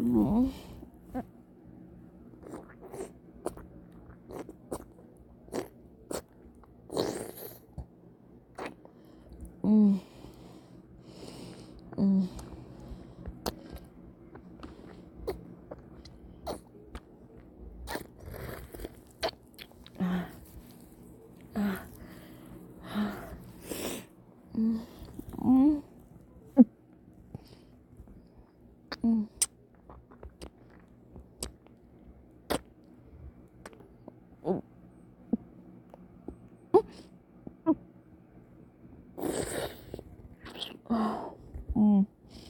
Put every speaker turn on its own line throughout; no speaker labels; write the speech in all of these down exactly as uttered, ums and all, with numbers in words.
Mm. Mm. Mm. Mm. Mm. Mm.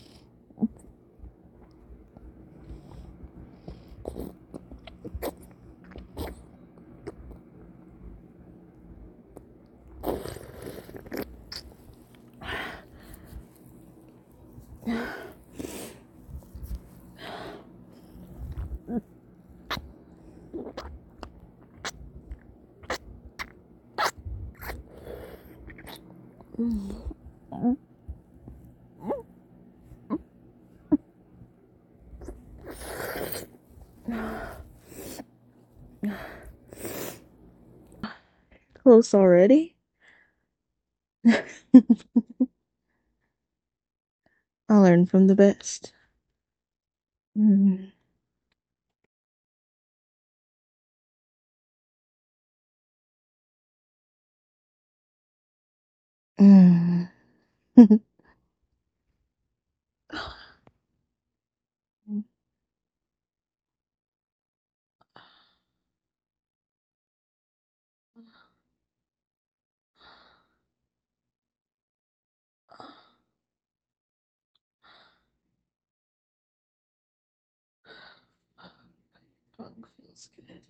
Close already? I learned from the best. Mm. Mm. Tongue feels good.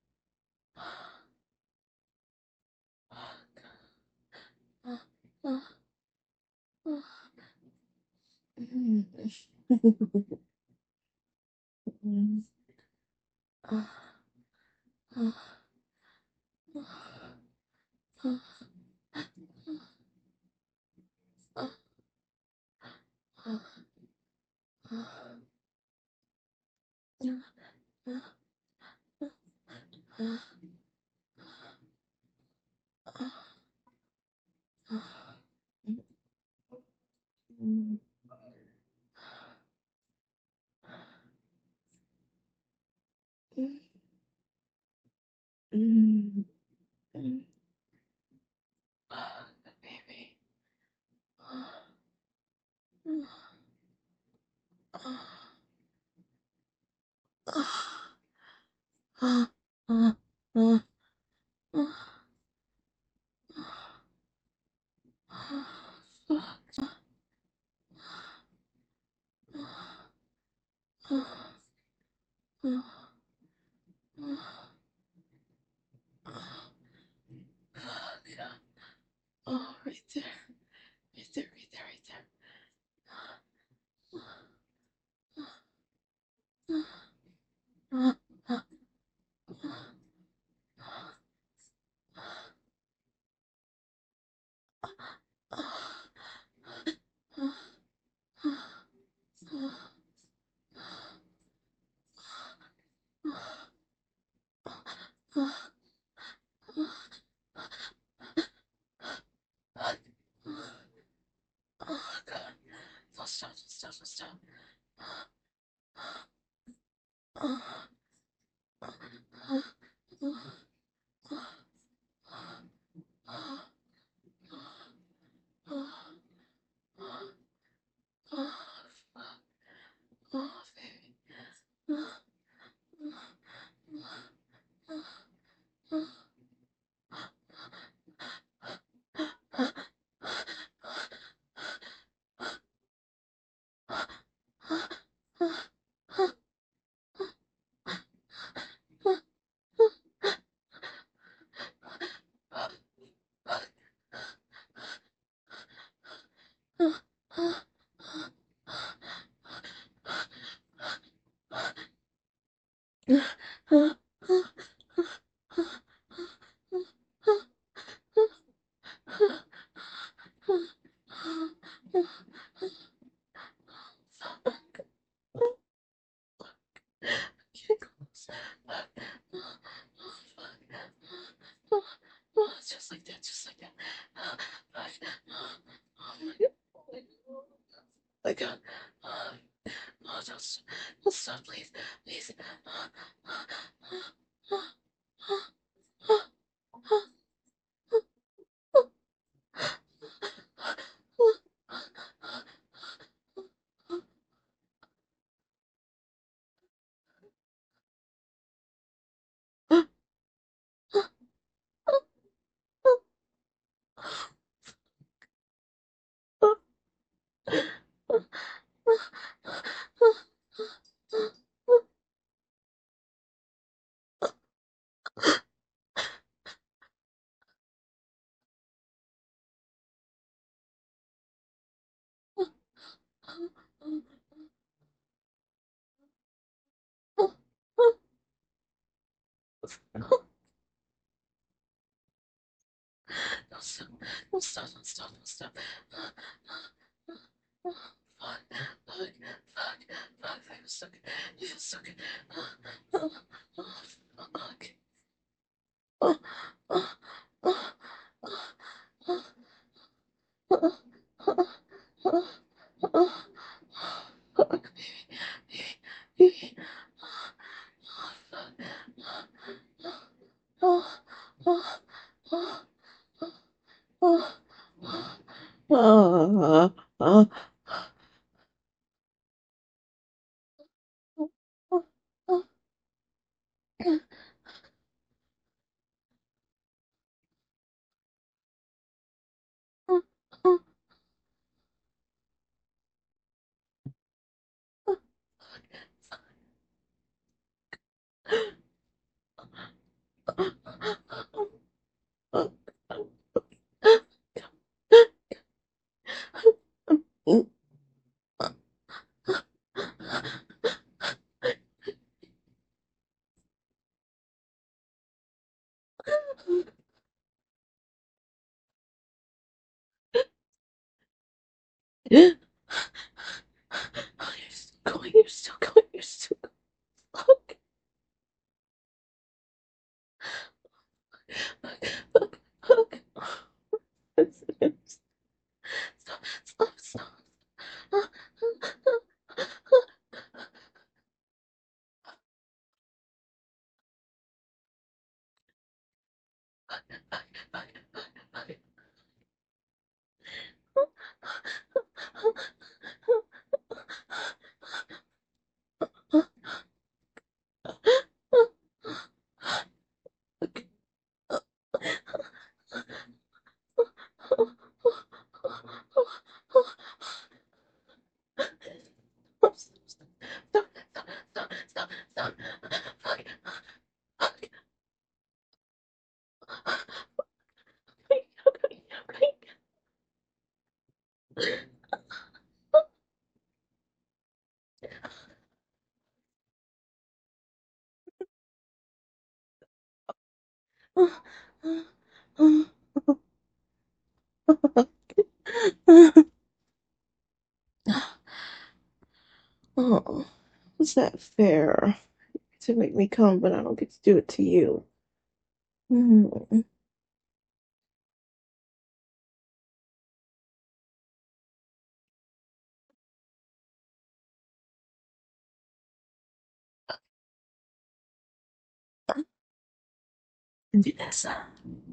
Baby. Oh, right there. Right there, right there, right there. Oh, God. Don't stop, don't stop, don't stop. Oh, baby. my God. Oh, oh, don't stop. Don't stop, please. Please. Don't stop. Don't stop. Don't stop. Don't stop. Fuck. Fuck. Fuck. Fuck. I feel so good. I feel so good. Fuck. Oh, oh, oh, oh, oh, oh, oh, oh, fuck, baby, baby, baby. Oh, fuck. Oh, oh, oh, oh, oh, oh, oh, oh, oh, oh, oh, oh. Oh, you're still going, you're still going, you're still going. Fuck, fuck, fuck, fuck. Stop, stop, stop. Stop, stop, stop, stop, stop. Fuck, fuck. Oh, is that fair? To make me come, but I don't get to do it to you. Mm. Do this. I'm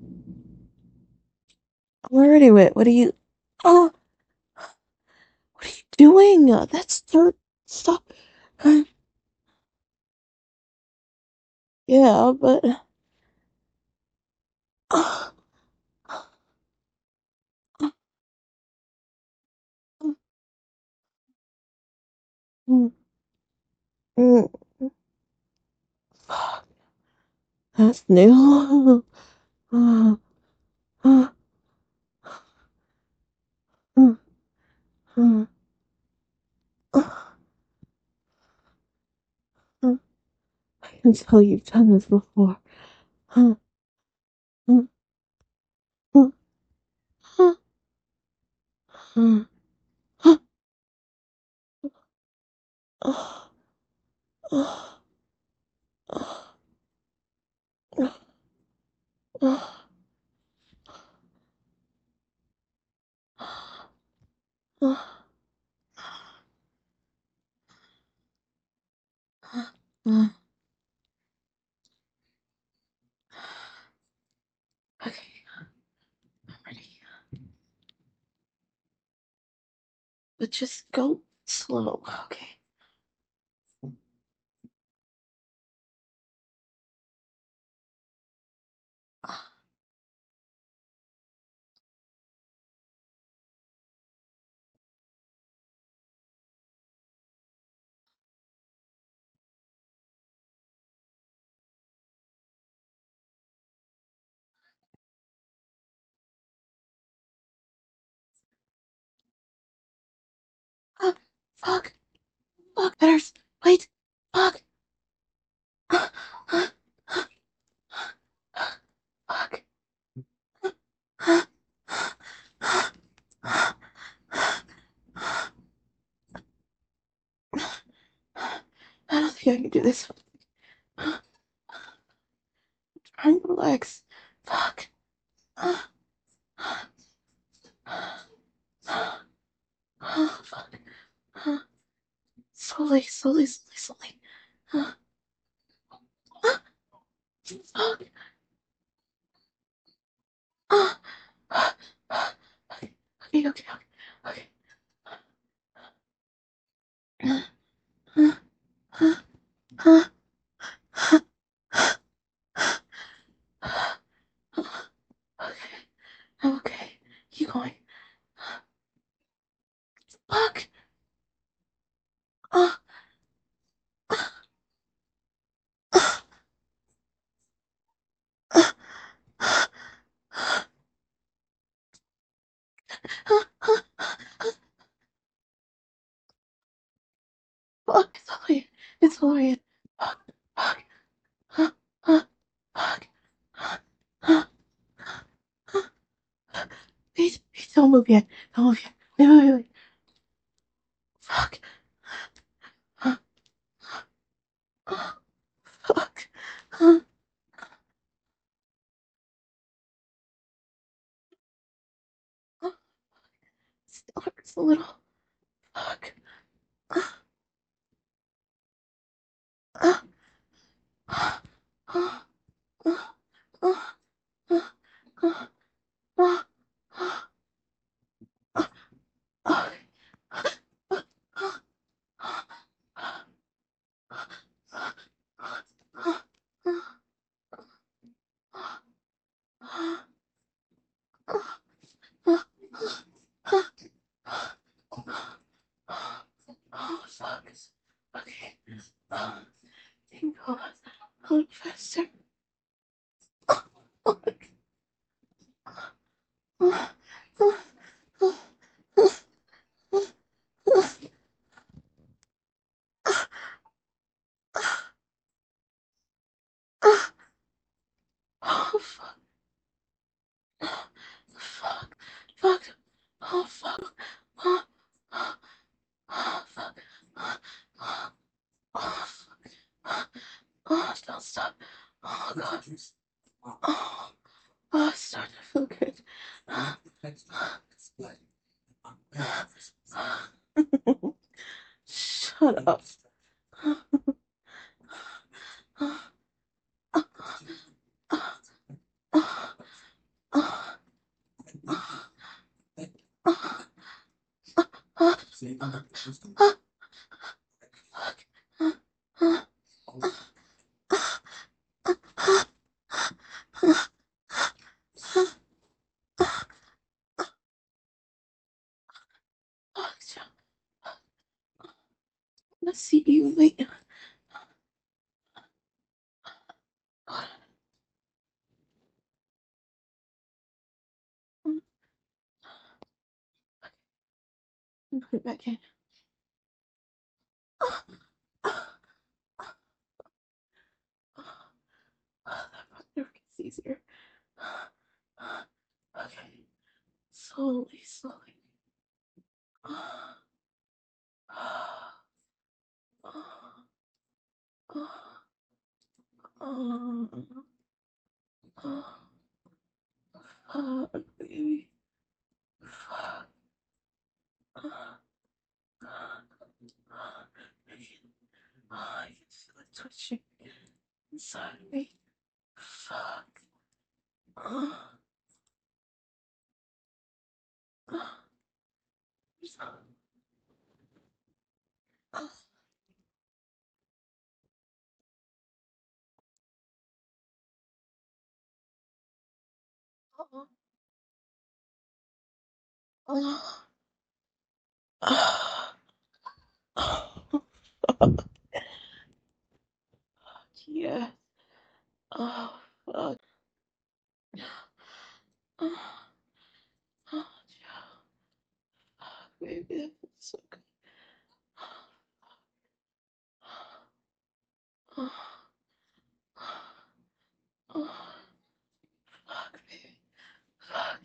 already wet. What are you? Oh, what are you doing? That's dirt. Stop. Yeah, but. Oh, mm, mm, fuck. That's new. Uh, uh, uh, uh, uh, uh. I can tell you've done this before. Uh, uh, uh, uh, uh, uh, uh, uh, uh, uh, uh. but just go slow, okay? Ah, fuck, fuck, Betters, wait, fuck, ah, ah, ah, ah, fuck, ah, ah, ah, ah, ah. I don't think I can do this. Ah, trying to relax. Fuck. Ah, ah, ah, ah, ah, fuck. Ah, slowly, slowly, slowly, slowly. Ah, ah, fuck. Ah, ah, ah. Okay, okay, okay, okay. Ah, ah, ah, ah, ah, ah, ah. Okay, I'm okay. Keep going. Fuck. Ah, ah, ah, ah, ah, ah, ah, ah. Fuck, it's Lorian. It's Lorian. Fuck, fuck, ah, ah, fuck, ah, ah, ah. Wait, wait, don't move yet. Don't move yet. Wait, wait, wait, wait. Fuck. Ah, ah, fuck. Ah, ah. Still hurts a little. Fuck. Ah, ah, ah, ah, ah, ah, ah, ah, ah, ah, ah, ah, ah, ah. Oh, fuck. Okay. Uh, can go a little faster. Oh, fuck. Fuck. Fuck. Oh, fuck. Oh, oh, oh, fuck. Oh, oh, oh, fuck. Oh, don't stop. Oh, God. Oh, oh, it's starting to feel good. Shut up. Let's see you wait. Put it back in. Oh, that part never gets easier. Okay. Slowly, slowly. Oh, baby. Fuck. I can feel it twitching inside me. Fuck. Yeah. Oh, fuck. Oh, oh, baby, that feels so good. Oh, oh, fuck, baby. Fuck.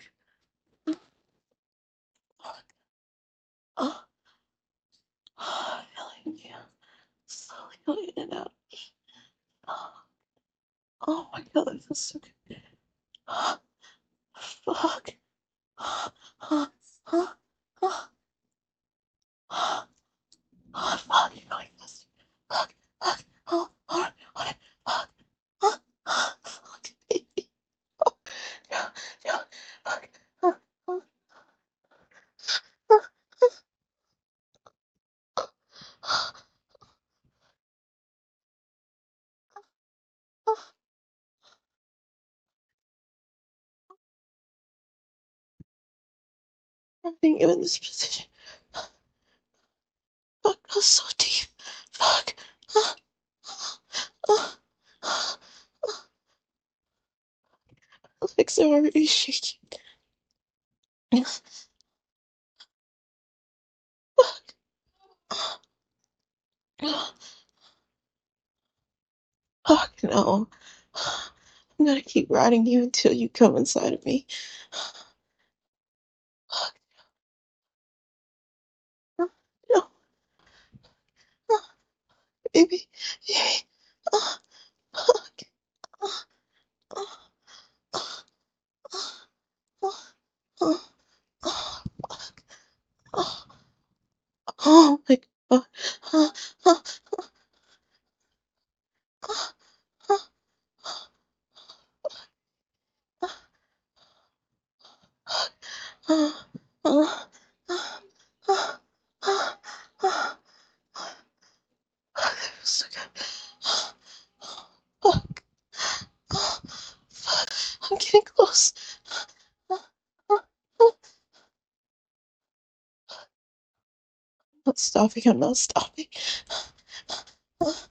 Oh, oh, I feel like you slowly going in and out. Oh, oh my god, that feels so good. Oh, fuck. Oh, oh, oh, oh, oh, oh, fuck, you're going faster. Fuck, fuck. Oh, hold on, hold on. Fuck. Oh, oh, fuck, baby. Oh, no, no, fuck. Oh, oh, oh, oh, oh. I'm being given this position. Fuck, that was so deep. Fuck. Oh, oh, oh, oh. My legs are already shaking. Fuck. Oh, oh, fuck, no. I'm gonna keep riding you until you come inside of me. Fuck. No, no, no, baby, baby. Oh, fuck. Oh, oh, oh, oh, oh, oh, fuck. Oh, oh my god. Oh, oh, oh, oh, oh, oh, oh, oh, oh, oh. That feels so good. Oh, fuck. Oh, fuck. I'm getting close. Oh, oh, oh. I'm not stopping. I'm not stopping. Oh,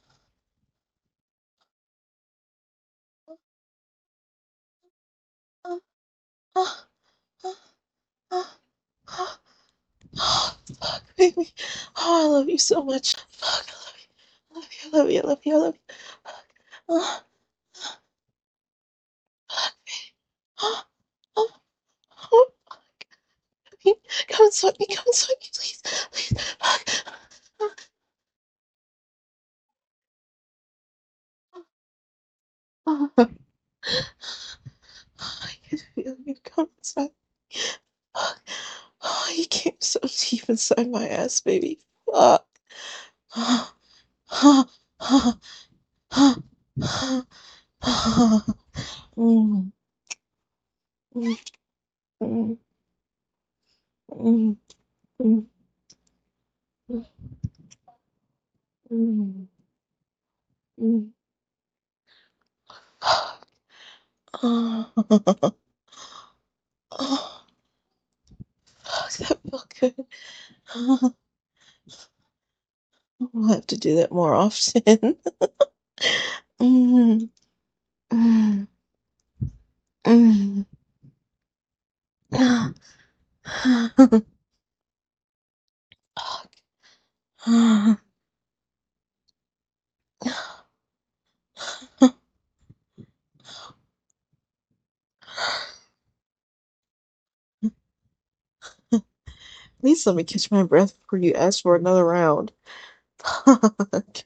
oh, oh, oh, oh, oh. Oh, fuck, baby. Oh, I love you so much. Fuck, I love you. I love you. I love you. I love you. I love you. Oh, fuck, baby. Oh, oh, oh. Come come and swipe me. Come and swipe me, please. Please. Fuck. Oh, oh, oh. I can feel you. Come and swipe me. Fuck. Oh, you came so deep inside my ass, baby. Fuck. Oh, oh, oh, oh, oh, oh. Mm, mm, mm, mm, mm, mm, mm. Oh, oh, fuck, that felt good. Oh, we'll have to do that more often. mm, mm, mm. Fuck. At least let me catch my breath before you ask for another round. Fuck.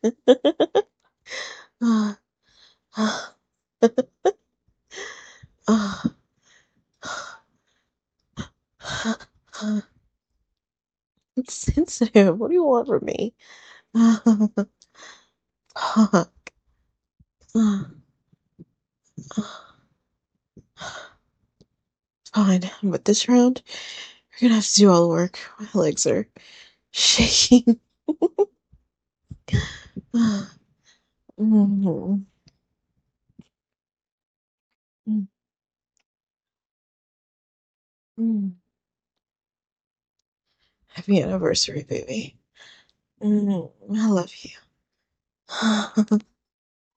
It's sensitive. What do you want from me? Fuck. Fine, but this round, you're gonna have to do all the work. My legs are shaking. Mhm. Mm, mm. Happy anniversary, baby. Mm, I love you.